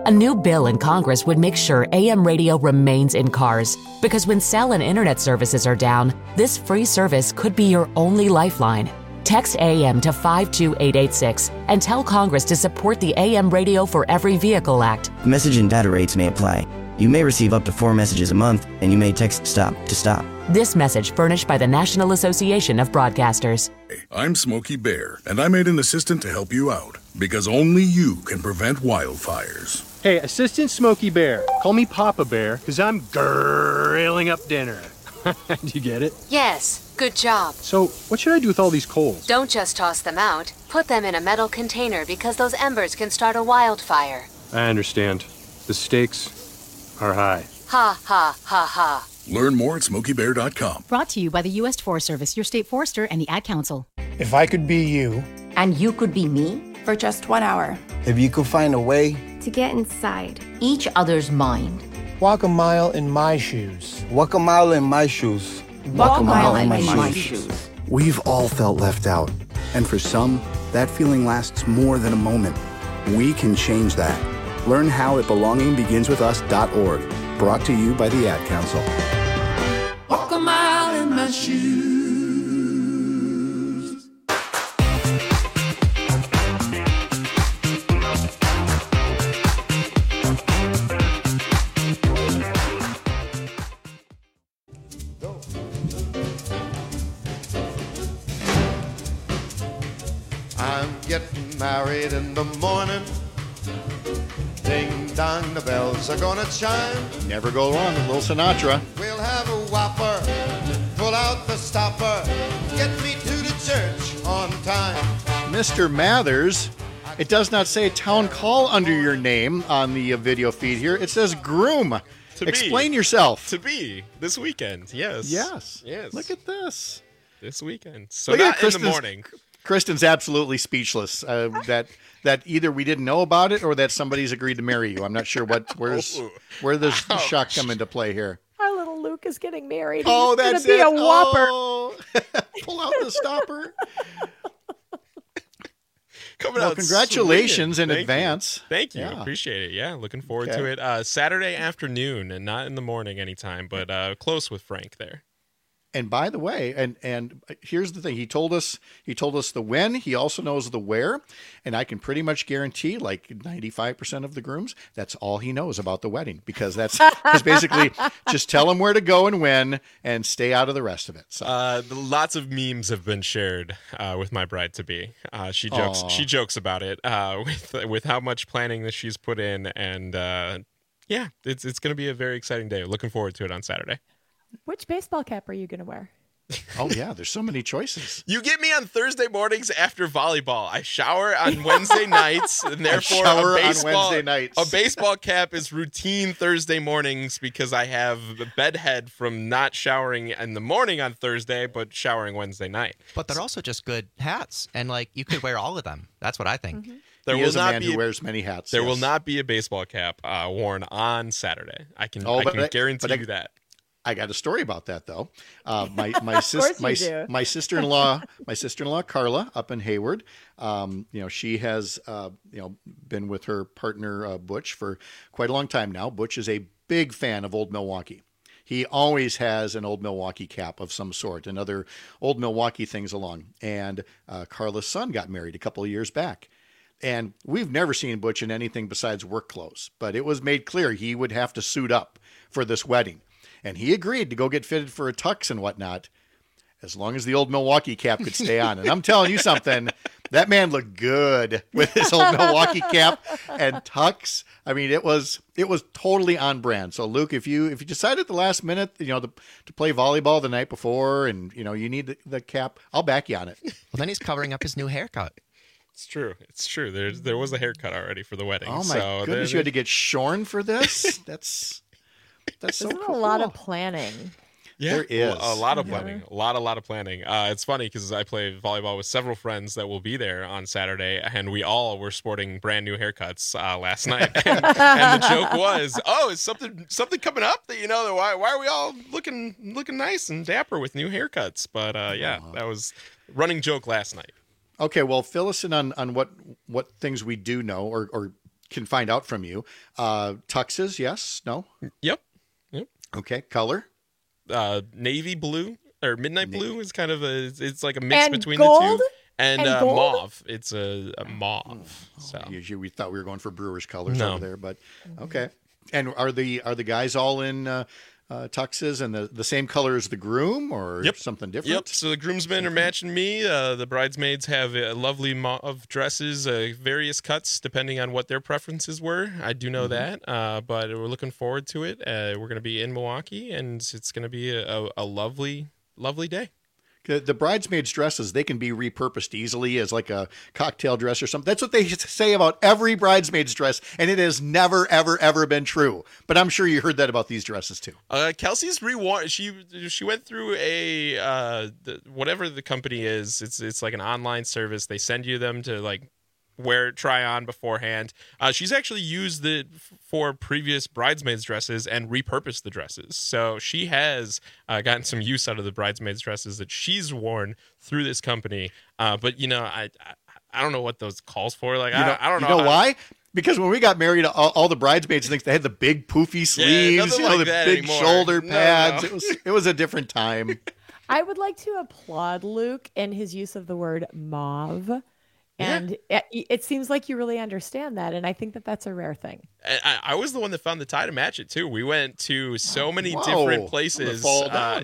A new bill in Congress would make sure AM radio remains in cars, because when cell and internet services are down, this free service could be your only lifeline. Text AM to 52886 and tell Congress to support the AM Radio for Every Vehicle Act. Message and data rates may apply. You may receive up to 4 messages a month, and you may text STOP to STOP. This message furnished by the National Association of Broadcasters. I'm Smokey Bear, and I made an assistant to help you out, because only you can prevent wildfires. Hey, Assistant Smokey Bear. Call me Papa Bear, because I'm grilling up dinner. Do you get it? Yes, good job. So, what should I do with all these coals? Don't just toss them out. Put them in a metal container because those embers can start a wildfire. I understand. The stakes are high. Ha, ha, ha, ha. Learn more at SmokeyBear.com. Brought to you by the U.S. Forest Service, your state forester, and the Ad Council. If I could be you. And you could be me? For just 1 hour. If you could find a way. To get inside each other's mind. Walk a mile in my shoes. Walk a mile in my shoes. Walk a mile in my shoes. We've all felt left out. And for some, that feeling lasts more than a moment. We can change that. Learn how at belongingbeginswithus.org. Brought to you by the Ad Council. Walk a mile in my shoes. I'm getting married in the morning. Ding dong, the bells are gonna chime. Never go wrong with Little Sinatra. We'll have a whopper, pull out the stopper, get me to the church on time. Mr. Mathers, it does not say town call under your name on the video feed here. It says groom. Explain yourself. To be this weekend, yes. Yes. Yes. Look at this. This weekend. So Look not at in the morning. Kristen's absolutely speechless. That either we didn't know about it or that somebody's agreed to marry you. I'm not sure where does the shock come into play here. Our little Luke is getting married. Oh, He's that's gonna be it. a whopper. Oh. Pull out the stopper. Coming well, out congratulations swinging. in advance. Thank you. Yeah. Appreciate it. Yeah, looking forward Okay. to it. Saturday afternoon and not in the morning anytime, but close with Frank there. And by the way, and here's the thing: he told us the when. He also knows the where, and I can pretty much guarantee, like 95% of the grooms, that's all he knows about the wedding, because that's basically just tell him where to go and when, and stay out of the rest of it. So. Lots of memes have been shared with my bride to be. She jokes about it with how much planning that she's put in, and yeah, it's going to be a very exciting day. Looking forward to it on Saturday. Which baseball cap are you going to wear? Oh, yeah, there's so many choices. You get me on Thursday mornings after volleyball. I shower on Wednesday nights, and therefore a baseball cap is routine Thursday mornings because I have the bedhead from not showering in the morning on Thursday, but showering Wednesday night. But they're also just good hats, and like you could wear all of them. That's what I think. Mm-hmm. He is a man who wears many hats. There will not be a baseball cap worn on Saturday. I can guarantee you that. I got a story about that though. My sister-in-law Carla up in Hayward. She has been with her partner Butch for quite a long time now. Butch is a big fan of Old Milwaukee. He always has an Old Milwaukee cap of some sort and other Old Milwaukee things along. And Carla's son got married a couple of years back. And we've never seen Butch in anything besides work clothes. But it was made clear he would have to suit up for this wedding. And he agreed to go get fitted for a tux and whatnot, as long as the Old Milwaukee cap could stay on. And I'm telling you something, that man looked good with his Old Milwaukee cap and tux. I mean, it was totally on brand. So Luke, if you decide at the last minute, to play volleyball the night before, and you need the cap, I'll back you on it. Well, then he's covering up his new haircut. It's true. There was a haircut already for the wedding. Oh my goodness, you had to get shorn for this? That's so cool. A lot of planning. Yeah, there is a lot of planning. A lot of planning. It's funny because I play volleyball with several friends that will be there on Saturday, and we all were sporting brand new haircuts last night. and the joke was, "Oh, is something coming up that why are we all looking nice and dapper with new haircuts?" But that was running joke last night. Okay, well, fill us in on what things we do know, or can find out from you. Tuxes, yes, no? Yep. Okay, color? Navy blue or midnight blue is kind of it's like a mix And between gold? the two. And gold? mauve. It's a mauve. So Usually we thought we were going for Brewers colors No. over there, but okay. And are the guys all in tuxes and the same color as the groom, or something different? Yep. So the groomsmen are matching me. The bridesmaids have lovely mauve dresses, various cuts depending on what their preferences were. I do know that, but we're looking forward to it. We're going to be in Milwaukee, and it's going to be a lovely, lovely day. The bridesmaids' dresses, they can be repurposed easily as like a cocktail dress or something. That's what they say about every bridesmaid's dress, and it has never, ever, ever been true. But I'm sure you heard that about these dresses too. Kelsey's reworn. She went through whatever the company is. It's like an online service. They send you them to like try on beforehand. She's actually used it for previous bridesmaids dresses and repurposed the dresses. So she has gotten some use out of the bridesmaids dresses that she's worn through this company. But I don't know what those calls for. Like I don't know. You know why? Because when we got married, all the bridesmaids things, they had the big poofy sleeves, like the that big anymore. shoulder No, pads. no. It was a different time. I would like to applaud Luke in his use of the word mauve. And it seems like you really understand that. And I think that that's a rare thing. I was the one that found the tie to match it, too. We went to so many different places. Fall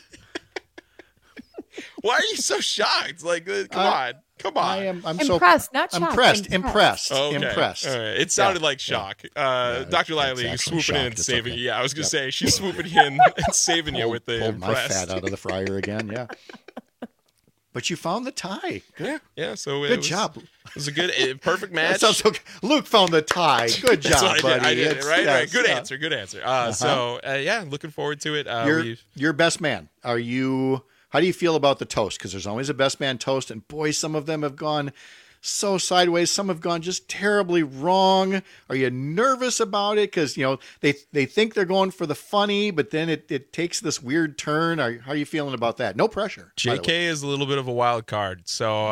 Why are you so shocked? Like, come on. I'm impressed, not shocked. Impressed. Okay. Impressed. All right. It sounded like shock. Dr. Lively swooping in and saving you. Yeah, I was going to say, she's swooping in and saving you with the pulled my impressed. fat out of the fryer again, yeah. But you found the tie. Good. Yeah. So Good job. It was a good, perfect match. That sounds okay. Luke found the tie. Good That's job, what buddy. I did. Right. Yes, Good yeah. answer. Good answer. So looking forward to it. Your best man. How do you feel about the toast? Because there's always a best man toast, and boy, some of them have gone so sideways. Some have gone just terribly wrong. Are you nervous about it? Because they think they're going for the funny, but then it takes this weird turn. How are you feeling about that? No pressure. JK is a little bit of a wild card, so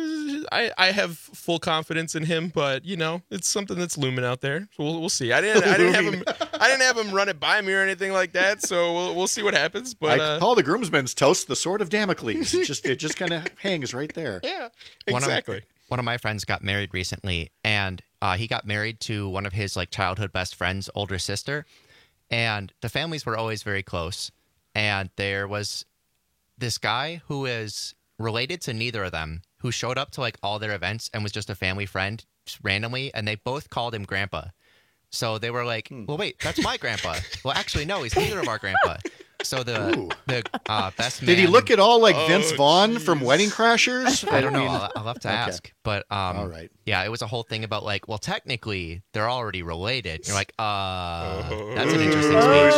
I have full confidence in him. But it's something that's looming out there. So we'll see. I didn't have him run it by me or anything like that. So we'll see what happens. But I call the groomsmen's toast the sword of Damocles. It just kind of hangs right there. Yeah, exactly. One of my friends got married recently, and he got married to one of his childhood best friend's older sister, and the families were always very close. And there was this guy who is related to neither of them, who showed up to all their events and was just a family friend just randomly, and they both called him Grandpa. So they were like, "Well, wait, that's my grandpa." Well, actually, no, he's neither of our grandpa. So the best man. Did he look at all like Vince Vaughn from Wedding Crashers? I don't know. I'll have to ask. But all right. Yeah, it was a whole thing about well, technically they're already related. You're like, that's an interesting speech.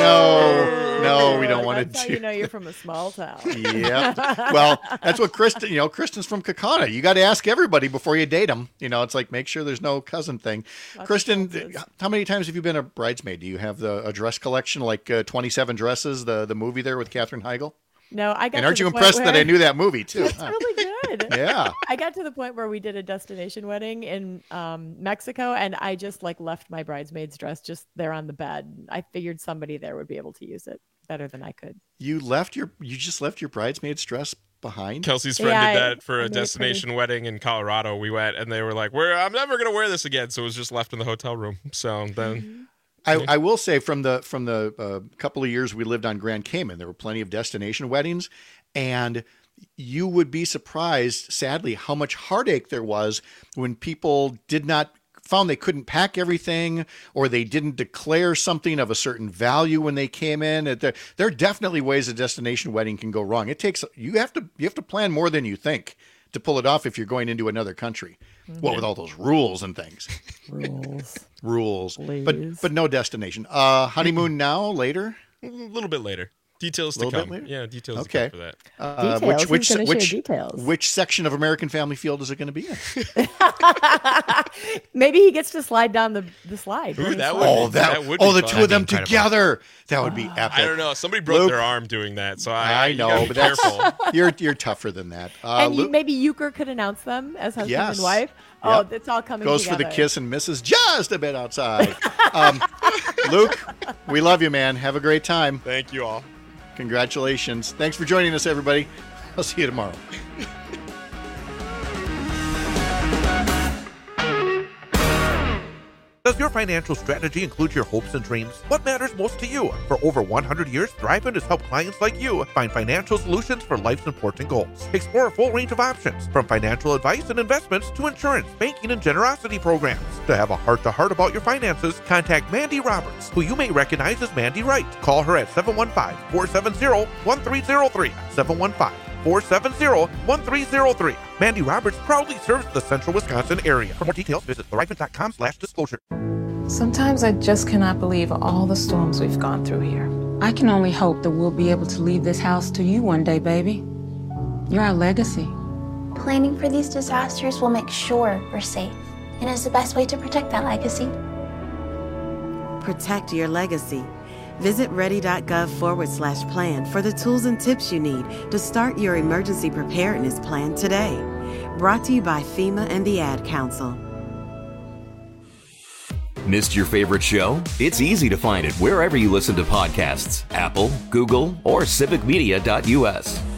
No, we don't want to That's how you know you're from a small town. Yeah. Well, that's what Kristen. Kristen's from Kaukauna. You got to ask everybody before you date them. It's like make sure there's no cousin thing. Kristen, how many times have you been a bridesmaid? Do you have a dress collection like 27 Dresses, the movie there with Katherine Heigl? No, I got. And aren't you impressed that I knew that movie too? It's really good. Yeah. I got to the point where we did a destination wedding in Mexico, and I just left my bridesmaid's dress just there on the bed. I figured somebody there would be able to use it better than I could. You just left your bridesmaid's dress behind? Kelsey's friend did that for a destination wedding in Colorado. We went, and they were like, I'm never going to wear this again. So it was just left in the hotel room. So then... I will say from the couple of years we lived on Grand Cayman, there were plenty of destination weddings, and you would be surprised, sadly, how much heartache there was when people found they couldn't pack everything, or they didn't declare something of a certain value when they came in. There are definitely ways a destination wedding can go wrong. You have to plan more than you think to pull it off if you're going into another country. Mm-hmm. What with all those rules and things. Rules. But no destination. Honeymoon now, later? A little bit later. Details to come. Yeah, details to come for that. Which section of American Family Field is it going to be in? Maybe he gets to slide down the slide. Ooh, that would the be two fun. of them together. That would be epic. I don't know. Somebody broke their arm doing that, so I know, but that's careful. you're tougher than that. And maybe Euchre could announce them as husband and wife. Oh, it's all coming Goes together. for the kiss and misses just a bit outside. Luke, we love you, man. Have a great time. Thank you all. Congratulations. Thanks for joining us, everybody. I'll see you tomorrow. Does your financial strategy include your hopes and dreams? What matters most to you? For over 100 years, Thrivent has helped clients like you find financial solutions for life's important goals. Explore a full range of options, from financial advice and investments to insurance, banking, and generosity programs. To have a heart-to-heart about your finances, contact Mandy Roberts, who you may recognize as Mandy Wright. Call her at 715-470-1303. 715-470-1303. Mandy Roberts proudly serves the central Wisconsin area. For more details, visit thrivent.com/disclosure. Sometimes I just cannot believe all the storms we've gone through here. I can only hope that we'll be able to leave this house to you one day, baby. You're our legacy. Planning for these disasters will make sure we're safe, and is the best way to protect that legacy. Protect your legacy. Visit ready.gov/plan for the tools and tips you need to start your emergency preparedness plan today. Brought to you by FEMA and the Ad Council. Missed your favorite show? It's easy to find it wherever you listen to podcasts. Apple, Google, or civicmedia.us.